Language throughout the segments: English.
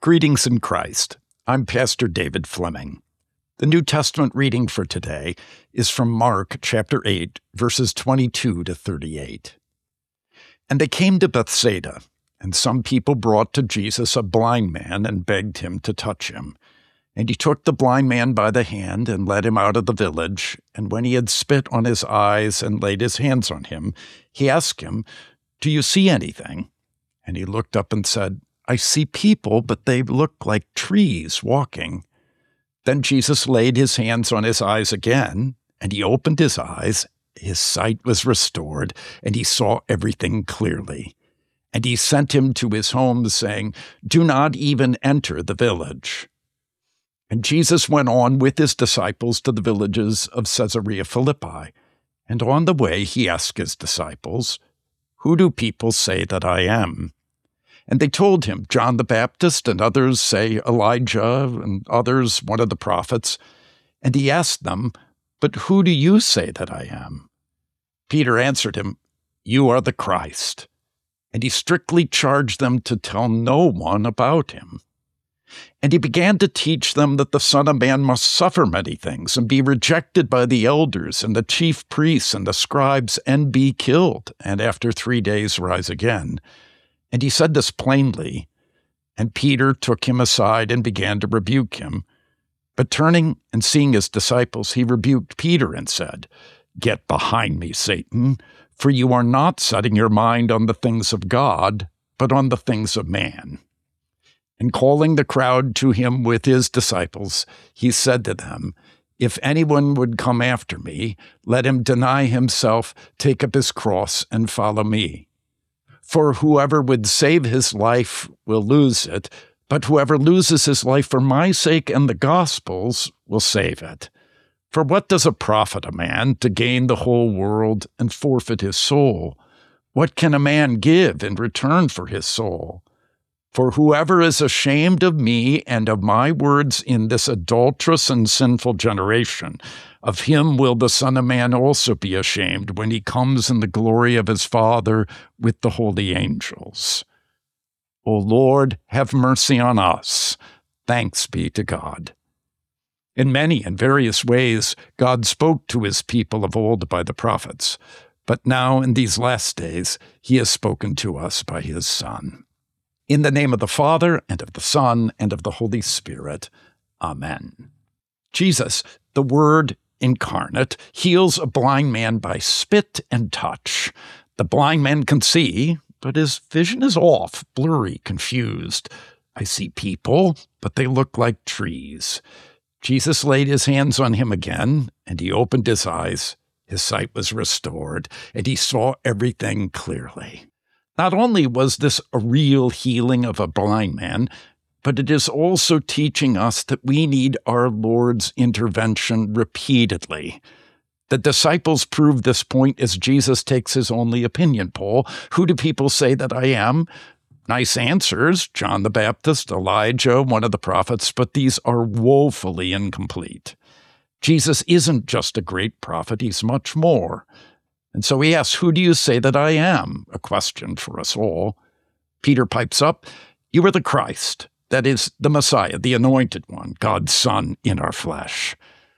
Greetings in Christ. I'm Pastor David Fleming. The New Testament reading for today is from Mark chapter 8, verses 22 to 38. And they came to Bethsaida, and some people brought to Jesus a blind man and begged him to touch him. And he took the blind man by the hand and led him out of the village. And when he had spit on his eyes and laid his hands on him, he asked him, "Do you see anything?" And he looked up and said, "I see people, but they look like trees walking." Then Jesus laid his hands on his eyes again, and he opened his eyes. His sight was restored, and he saw everything clearly. And he sent him to his home, saying, "Do not even enter the village." And Jesus went on with his disciples to the villages of Caesarea Philippi. And on the way he asked his disciples, "Who do people say that I am?" And they told him, "John the Baptist, and others say Elijah, and others one of the prophets." And he asked them, "But who do you say that I am?" Peter answered him, "You are the Christ." And he strictly charged them to tell no one about him. And he began to teach them that the Son of Man must suffer many things and be rejected by the elders and the chief priests and the scribes and be killed, and after 3 days rise again. And he said this plainly, and Peter took him aside and began to rebuke him. But turning and seeing his disciples, he rebuked Peter and said, "Get behind me, Satan, for you are not setting your mind on the things of God, but on the things of man." And calling the crowd to him with his disciples, he said to them, "If anyone would come after me, let him deny himself, take up his cross, and follow me. For whoever would save his life will lose it, but whoever loses his life for my sake and the gospel's will save it. For what does it profit a man to gain the whole world and forfeit his soul? What can a man give in return for his soul? For whoever is ashamed of me and of my words in this adulterous and sinful generation, of him will the Son of Man also be ashamed when he comes in the glory of his Father with the holy angels. O Lord, have mercy on us. Thanks be to God." In many and various ways, God spoke to his people of old by the prophets, but now in these last days, he has spoken to us by his Son. In the name of the Father, and of the Son, and of the Holy Spirit. Amen. Jesus, the Word incarnate, heals a blind man by spit and touch. The blind man can see, but his vision is off, blurry, confused. "I see people, but they look like trees." Jesus laid his hands on him again, and he opened his eyes. His sight was restored, and he saw everything clearly. Not only was this a real healing of a blind man, but it is also teaching us that we need our Lord's intervention repeatedly. The disciples proved this point as Jesus takes his only opinion poll. "Who do people say that I am?" Nice answers, John the Baptist, Elijah, one of the prophets, but these are woefully incomplete. Jesus isn't just a great prophet, he's much more. And so he asks, "Who do you say that I am?" A question for us all. Peter pipes up, "You are the Christ, that is, the Messiah, the Anointed One, God's Son in our flesh."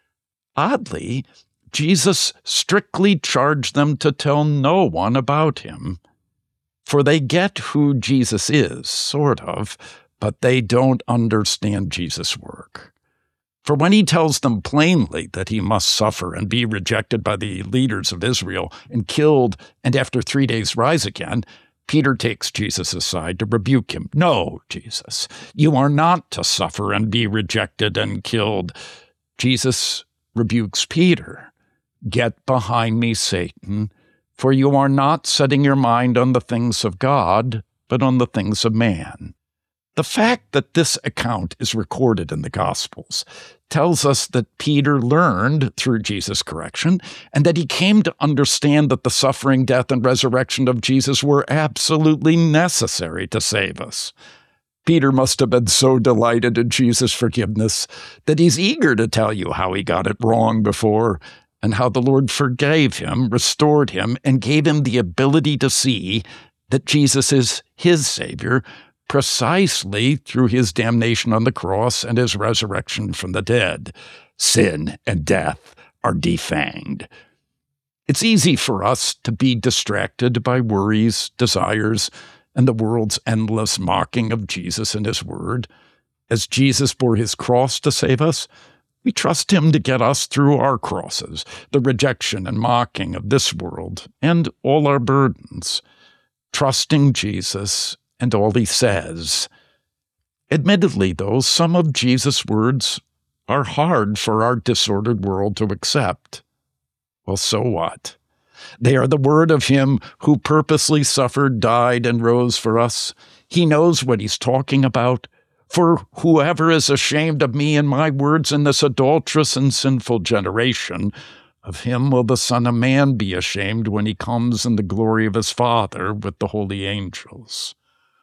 Oddly, Jesus strictly charged them to tell no one about him. For they get who Jesus is, sort of, but they don't understand Jesus' work. For when he tells them plainly that he must suffer and be rejected by the leaders of Israel and killed, and after 3 days rise again, Peter takes Jesus aside to rebuke him. "No, Jesus, you are not to suffer and be rejected and killed." Jesus rebukes Peter. "Get behind me, Satan, for you are not setting your mind on the things of God, but on the things of man." The fact that this account is recorded in the Gospels tells us that Peter learned through Jesus' correction, and that he came to understand that the suffering, death, and resurrection of Jesus were absolutely necessary to save us. Peter must have been so delighted in Jesus' forgiveness that he's eager to tell you how he got it wrong before, and how the Lord forgave him, restored him, and gave him the ability to see that Jesus is his Savior, precisely through his damnation on the cross and his resurrection from the dead. Sin and death are defanged. It's easy for us to be distracted by worries, desires, and the world's endless mocking of Jesus and his word. As Jesus bore his cross to save us, we trust him to get us through our crosses, the rejection and mocking of this world, and all our burdens, trusting Jesus and all he says. Admittedly, though, some of Jesus' words are hard for our disordered world to accept. Well, so what? They are the word of him who purposely suffered, died, and rose for us. He knows what he's talking about. For whoever is ashamed of me and my words in this adulterous and sinful generation, of him will the Son of Man be ashamed when he comes in the glory of his Father with the holy angels.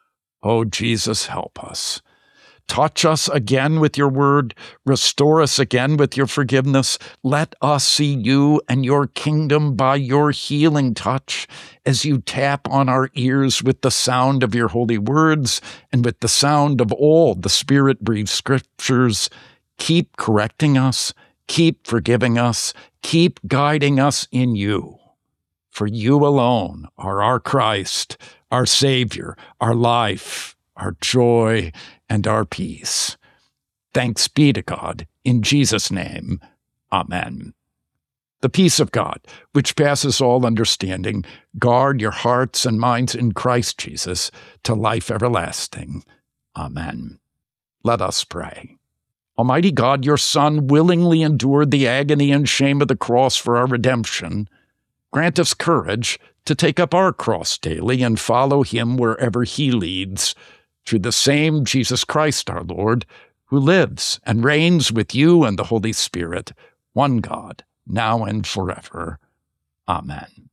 Oh, Jesus, help us. Touch us again with your word. Restore us again with your forgiveness. Let us see you and your kingdom by your healing touch as you tap on our ears with the sound of your holy words and with the sound of all the Spirit-breathed scriptures. Keep correcting us. Keep forgiving us. Keep guiding us in you. For you alone are our Christ, our Savior, our life, our joy, and our peace. Thanks be to God. In Jesus' name, amen. The peace of God, which passes all understanding, guard your hearts and minds in Christ Jesus to life everlasting. Amen. Let us pray. Almighty God, your Son willingly endured the agony and shame of the cross for our redemption. Grant us courage to take up our cross daily and follow him wherever he leads, through the same Jesus Christ our Lord, who lives and reigns with you and the Holy Spirit, one God, now and forever. Amen.